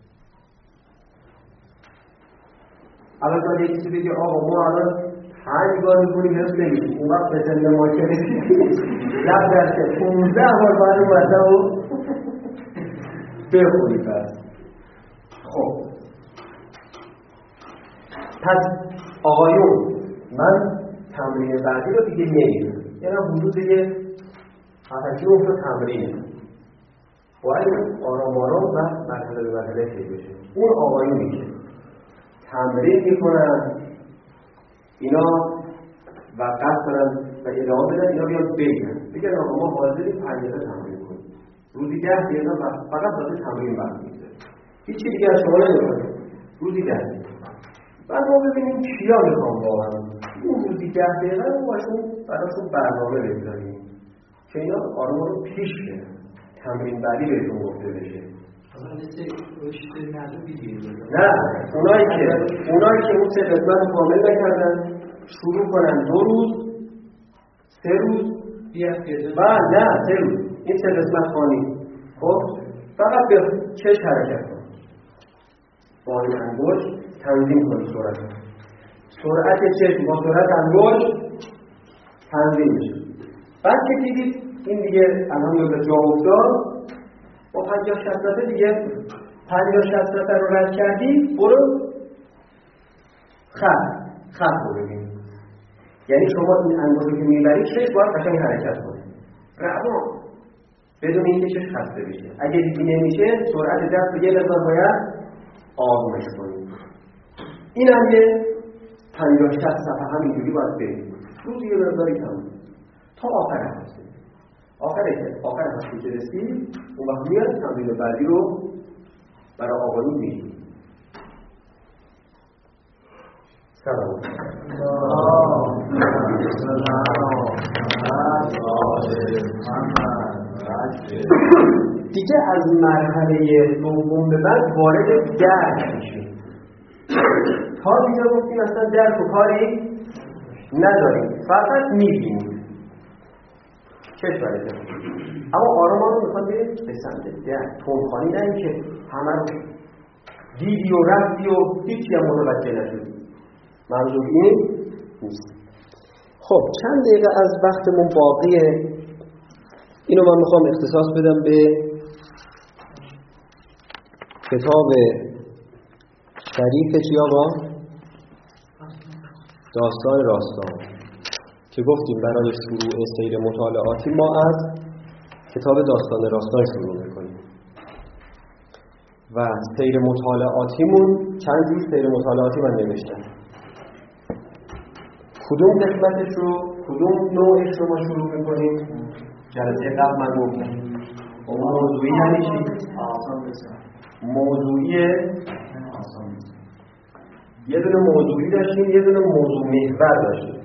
الان تا یه کسی بگه آقا ما الان 5 بار می‌خونیم حفظ نمی‌کنیم، اون وقت به سن ما که رسیدیم لب درسته 15 بار باید اون متن رو بخونیم. خب پس آقایون من تمرین بعدی رو دیگه نمیدونم، یعنی حدود یه 7-8 تا تمرین باید آرام آرام و مرحله به مرحله طی بشه. اون آقایونی که تمرین میکنن اینا و قصد کنن و ادامه بدن، اینا بیان بگن آقا ما حاضریم 5 دقیقه تمرین کنیم روزی 10 دقیقه فقط واسه تمرین وقت میذاریم، هیچی دیگه از شما نمیخواد. روزی 10 دقیقه بعد ما ببینیم کیا میخوام واقعا اون روزی 10 دقیقه رو براشون برنامه بذاریم که اینا آرام رو پیش برن، تمرین بعدی بهتون گفته بشه. نه اونایی که اون 3 قسمت رو کامل نکردن شروع کنن 2 روز 3 روز نه 3 روز این 3 قسمت خوانی. خب فقط به چشم حرکت کن، با این انگشت تنظیم کنی سرعت چشم با سرعت انگشت تنظیم میشه. بعد که دیدید این دیگه الان به جا افتاد با 50-60 دیگه 50-60 رو رد کردی برو خط رو ببین. یعنی شما این انگشتی که میبرید چشم باید قشنگ حرکت کنید روان بدون اینکه چشم خسته بشه. اگه دیگه نمیشه سرعت دست رو یه مقدار باید آرومش کنید. این هم یه 50-60 صفحه همینجوری باید برید روزی یه مقداری تمام تا آخر هفته. آخر هفته که رسید اون وقت میاد تمرین بعدی رو برای آقایون میگیم. سلام دیگه از مرحله دوم به بعد وارد درک میشیم. تا دیگه گفتیم اصلا درک و کاری نداریم، فقط میبینیم چشم برده. اما آرام آرام میخواد به سمت درک. تندخوانی نه این که همه رو دیدی و رفتی و هیچی هم متوجه نشدی، منظور این نیست. خب چند دقیقه از وقتمون باقیه، اینو من میخوام اختصاص بدم به کتاب شریف چی آقا؟ داستان راستان که گفتیم برای شروع سیر مطالعاتی ما از کتاب داستان راستان شروع میکنیم و سیر مطالعاتیمون چند جور سیر مطالعاتی من نوشتم. کدوم قسمتش رو، کدوم نوعش رو ما شروع میکنیم؟ جلسه قبل من گفتم موضوعی یعنی چی؟ موضوعی یه دونه موضوعی داشتیم، یه دونه موضوع محور داشتیم.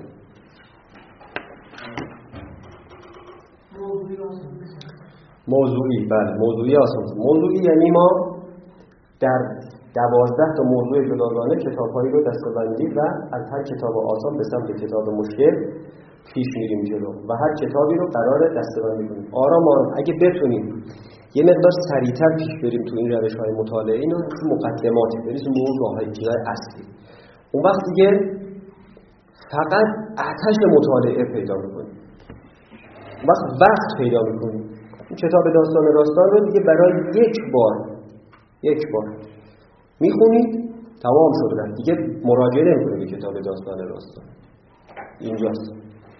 موضوعی، بله، موضوعی آسان. موضوعی یعنی ما در 12 تا موضوع جداگانه کتاب‌هایی رو دسته‌بندی و از هر کتاب آسان به سمت کتاب مشکل پیش میریم جلو و هر کتابی رو قراره دسته‌بندی کنیم. آرام آرام اگه بتونیم یه مقدار سریعتر پیش بریم تو این روش‌های مطالعه، اینا تو مقدماتی بریم موضوع‌های چیزای اصلی. اون وقت دیگه فقط آتش مطالعه پیدا می‌کنیم. وقت پیدا می‌کنیم. این کتاب داستان راستان رو دیگه برای یک بار میخونید تمام شد، دیگه مراجعه نمی‌کنید به کتاب داستان راستان. اینجاست.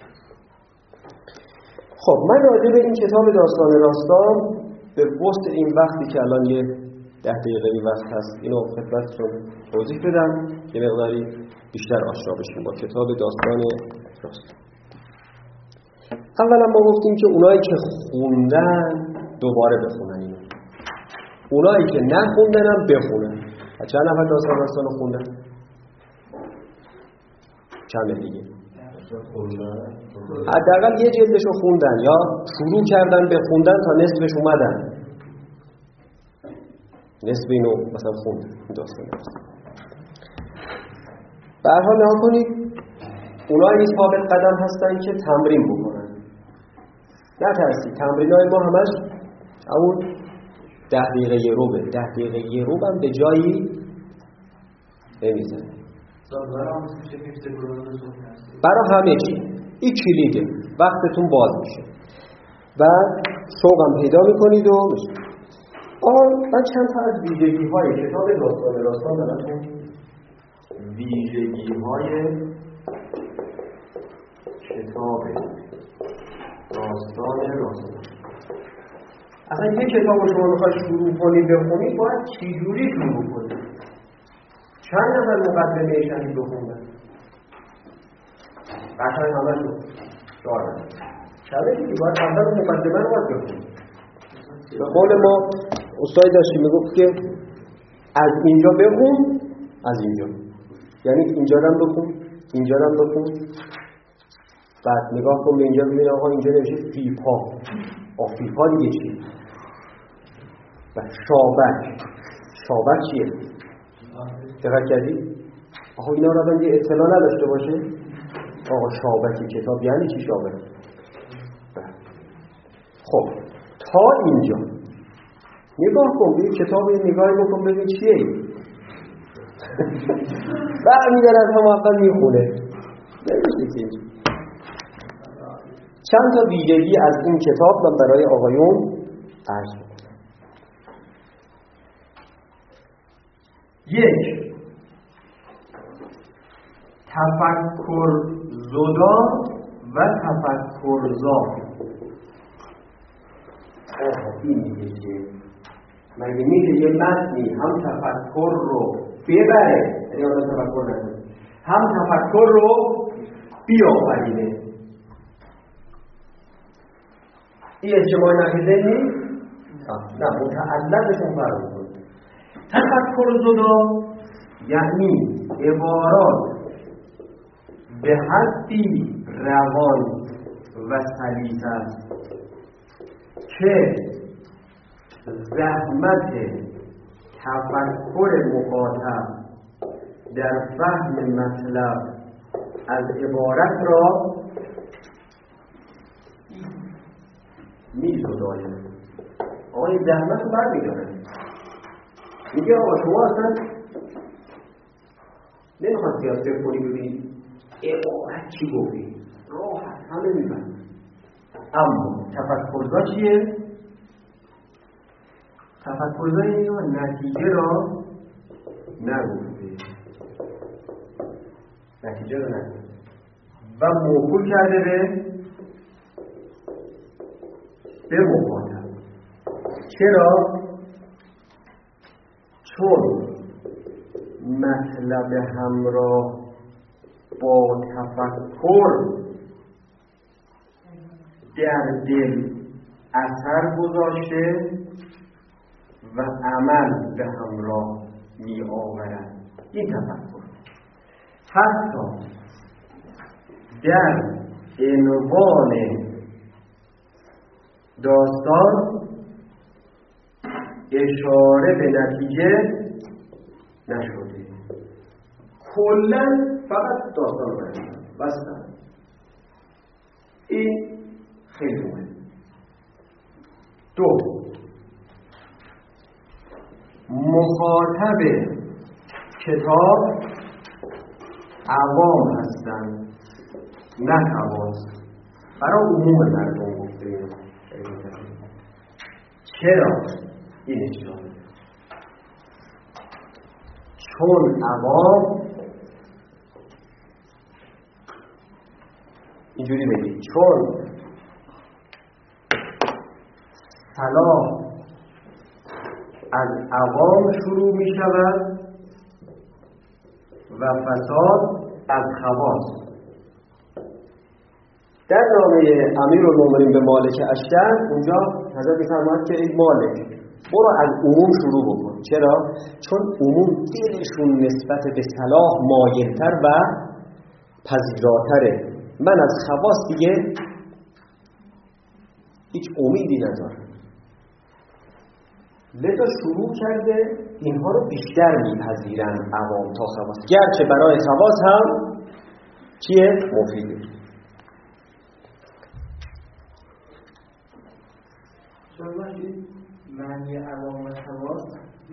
خب من راجع به این کتاب داستان راستان به واسط این وقتی که الان یه 10 دقیقه‌ای وقت هست اینو خدمتتون توضیح بدم یه مقداری بیشتر آشنا بشیم با کتاب داستان راستان. اولا ما گفتیم که اونایی که خوندن دوباره بخونن اینو. اونایی که نخوندن هم بخونن. چند نفر داستان راستان رو خوندن؟ چند دیگه؟ حداقل یه جلدش رو خوندن یا شروع کردن به خوندن تا نصفش اومدن. نصف اینو مثلا خوندن داستان راستان. به هر حال نگاه کنید اونایی ثابت قدم هستن که تمرین بکنن. نترسید تمرینای ما همش همون 10 دقیقه روبه. 10 دقیقه روبم به جایی نمیزنه. برای همه چی این کلیده. وقتتون باز میشه و شوقم پیدا میکنید و میشه. من چند تا از ویژگی های کتاب داستان راستان دارم. ویژگی های کتاب داستان راستان. اصلا یک کتاب رو شما میخواید شروع کنید بخونید باید چجوری شروع کنید؟ چند نفر مقدمه شهید بخوندن؟ قشنگ همه شد دارن شبه دیگه باید اول مقدمه رو باید بخونید. به قول ما استاد داشتی میگفت که از اینجا بخون، از اینجا یعنی اینجا رو بخون، اینجا رو بخون، بعد نگاه کن به اینجا ببین آقا اینجا نمیشه فیپا. فیپا دیگه چیه؟ و شابک چیه؟ دقت کردی؟ آقا اینا رو آدم یه اطلاع نداشته باشه؟ آقا شابکی کتاب یعنی چی شابک؟ خب تا اینجا نگاه کن به کتاب نگاهی بکن ببین چیه این؟ برمی‌داره از هم اول میخونه نمیشه که چند تا ویژگی از این کتاب من برای آقایون عرض می‌کنم. 1. تفکر زدا و تفکر زا. این میگه که مگه میشه یه متنی هم تفکر رو ببره یا تفکر نکنه هم تفکر رو بیافرینه؟ این اجتماع نقیده نیست؟ نه متعلقشون فرق میکنه. تفکر زدا یعنی عبارات به حدی روان و سلیس است که زحمت تفکر مخاطب در فهم مطلب از عبارت را می‌زداید. آقا این زحمت رو برمی‌داره. میگه آقا شما اصلا نمیخواد زیاد فکر کنی ببینید عبارت چی گفتی، راحت همه می‌فهمن. اما تفکرزا چیه؟ تفکرزا اینو نتیجه را نگفته، نتیجه را نگفته و موکول کرده به مخاطب. چرا؟ چون مطلب همراه با تفکر در دل اثر گذاشته و عمل به همراه می آورد. این تفکر حتی در عنوان داستان اشاره به نتیجه نشده، کلا فقط داستان رو برمیدن بستن. این خیلی مهم. دو، مخاطب کتاب عوام هستند نه خواص. برای عموم مردم گفته. چرا این اشاره؟ چون عوام اینجوری بگید، چون صلاح از عوام شروع می شود و فساد از خواص. در نامه امیرالمومنین به مالک اشتر اونجا حضرت می‌فرماید که ای مالک برو از عموم شروع بکن. چرا؟ چون عموم دلشون نسبت به صلاح مایل‌تر و پذیراتره. من از خواص دیگه هیچ امیدی ندارم. لذا شروع کرده اینها رو بیشتر میپذیرن عوام تا خواص، گرچه برای خواص هم چیه؟ مفیده. معنی عوام و خواص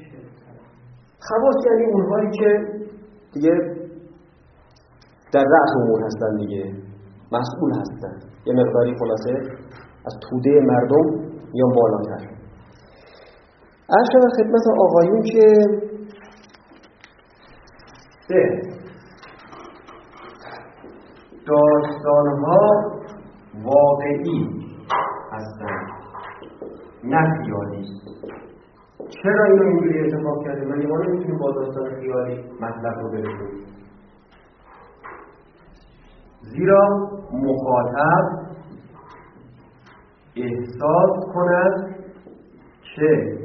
خواص یعنی اونهایی که دیگه در رأس امور هستن، دیگه مسئول هستن، یه مقداری خلاصه از توده مردم یا بالاتر. عرض شد خدمت آقایون که داستانها واقعی هستند نه خیالی. چرا اینو اینجوری اتفاق کرده؟ من ما نمیتونیم با داستان خیالی مطلب رو برسونیم، زیرا مخاطب احساس کند که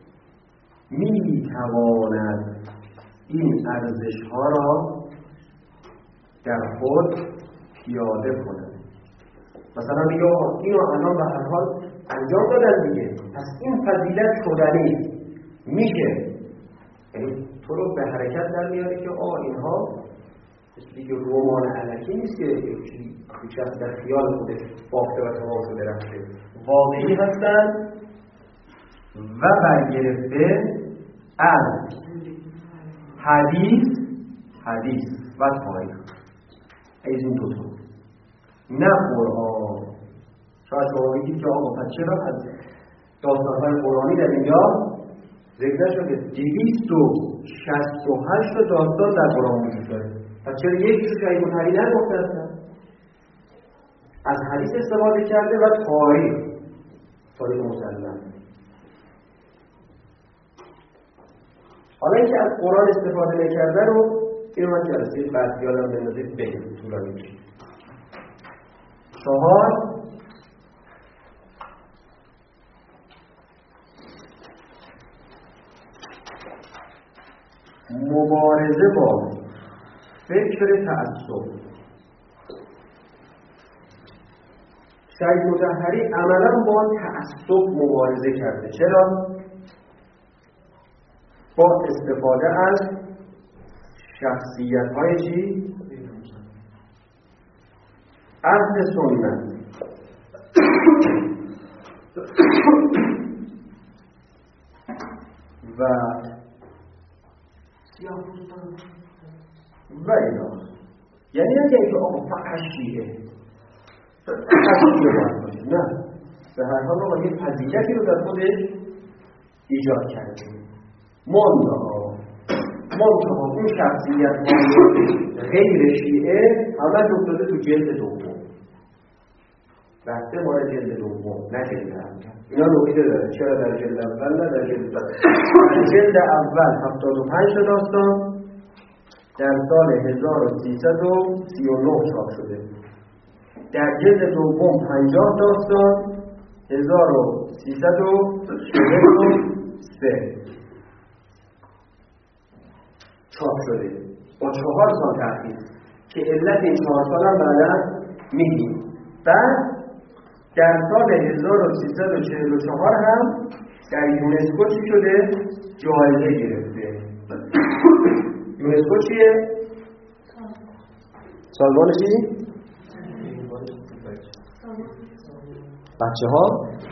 میتواند این ارزش‌ها را در خود پیاده کند. مثلا میگه اینو الان به هر حال انجام دادن دیگه، پس این فضیلت شدنی میشه، یعنی تو رو به حرکت در میاره که اینها مثل که رمان علکی نیست که یک شخص در خیال خودش بافته و تمام شده رفته، واقعی هستن و برگرفته از حدیث و تاریخ. از این دوتا، نه قرآن. شاید شما بگید که آقا پس چرا از داستان‌های قرآنی در اینجا ذکر نشده؟ 268 داستان در قرآن وجود داره، پس چرا یکیشو شهید مطهری نگفته هستن؟ از حدیث استفاده کرده و تاریخ مسلم. حالا اینکه از قرآن استفاده نکرده رو این من جلسه بعد یادم بندازه بگم طولانی میشه. 4 مبارزه با فکر تعصب. شهید مطهری عملا با تعصب مبارزه کرده. چرا؟ با استفاده از شخصیت‌های چی؟ اهل سنت و اینا. یعنی نه که آقا فقط شیعه نه، به هر حال ما یه فضیلتی رو در خودش ایجاد کردیم. منتها اون شخصیت غیر شیعه همه افتاده تو جلد دوم. بحث مال جلد دوم نه جلد اول. اینا نکته داره چرا در جلد اول نه در جلد دوم. در جلد اول 75 داستان در سال 1339 چاپ شده. در جلد دوم 50 داستان 1343 چاپ شده با 4 سال تأخیر که علت این 4 سال هم بعدا میگیم. بعد در سال 1344 هم در یونسکو چی شده؟ جایزه گرفته. یونسکو چیه؟ سازمان چی؟ بچه ها؟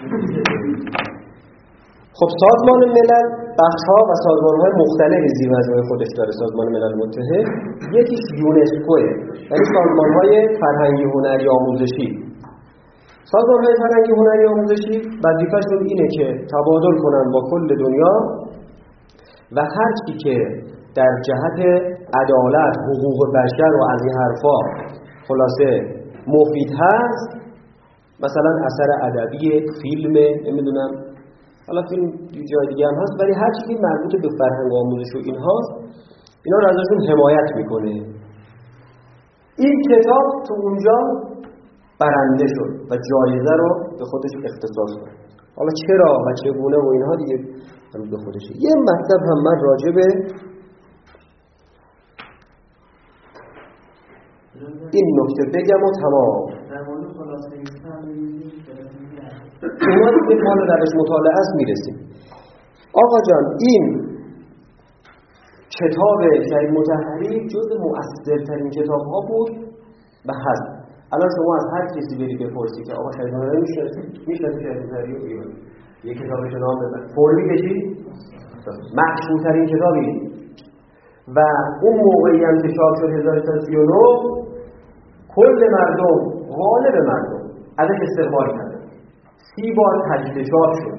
خب سازمان ملل بخش ها و سازمان های مختلف زیر مجموعه خودش داره. سازمان ملل متحد یکیش یونسکوه، یعنی سازمان های فرهنگی هنری آموزشی. سازمان های فرهنگی هنری آموزشی وظیفه‌شون اینه که تبادل کنن با کل دنیا و هر چی که در جهت عدالت، حقوق بشر و از این حرفا خلاصه مفید هست، مثلا اثر ادبی، فیلم، نمیدونم حالا فیلم جای دیگه هم هست، ولی هر چیزی مربوط به فرهنگ آموزش و اینهاست اینا رو ازشون حمایت میکنه. این کتاب تو اونجا برنده شد و جایزه رو به خودش اختصاص کرد. حالا چرا و چگونه و اینها دیگه به خودشه. یه مطلب هم من راجع به این نکته بگم و تمام. در مورد خلاصه اونا دیگه مال روش مطالعه است میرسیم. آقا جان این کتاب شهید مطهری جز مؤثرترین کتاب ها بود و هست. الان شما از هر کسی بری بپرسی که آقا شهید مطهری میشناسی شهید مطهری رو ایران یه کتابش نام بزن فوری بشی مشهورترین کتابی و اون موقعی هم که چاپ شد 1339 کل مردم غالب مردم ازش استقبال کردن. 30 بار تجدید چاپ شد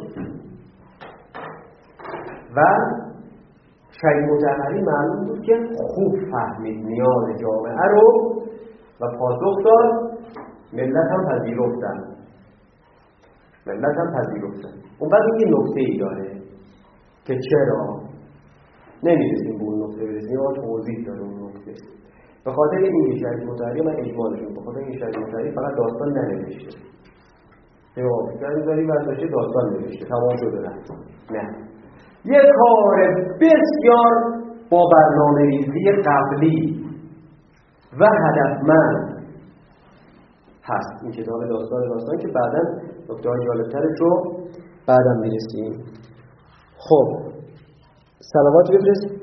و شهید مطهری معلوم بود که خوب فهمید نیاز جامعه رو و پاسخ داد. ملت هم پذیرفتن. اون بعد این نکته‌ای داره که چرا نمی‌رسیم به اون نکته برسیم یا توضیح داره اون نکته. به خاطر این شهید مطهری من اجمالشون به خاطر این شهید مطهری فقط داستان ننوشته. شهید مطهری برداشته داستان نوشته تمام شده رفت. نه. یک کار بسیار با برنامه‌ریزی قبلی و هدفمند هست این کتاب داستان که بعداً نکته‌های جالب‌ترش رو بعداً می‌رسیم. خب صلوات بفرست.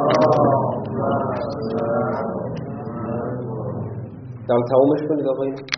دم تمامش کنید آقایون.